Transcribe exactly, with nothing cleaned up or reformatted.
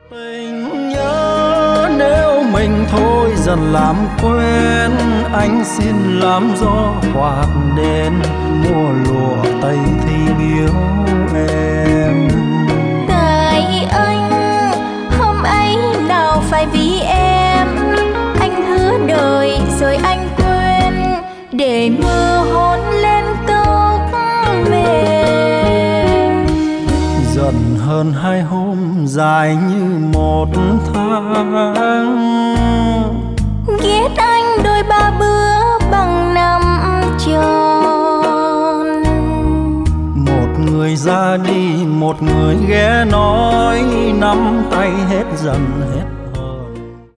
Tình nhớ nếu mình thôi dần làm quen, anh xin làm gió quạt đến mùa lụa tây thì biếu em. Tại anh hôm ấy nào phải vì em, anh hứa đời rồi anh quên để mưa hôn lên tóc mềm. Dần hơn hai hôm dài như một tháng, ghét anh đôi ba bữa bằng năm tròn. một người ra đi một người ghé nói, nắm tay hết dần hết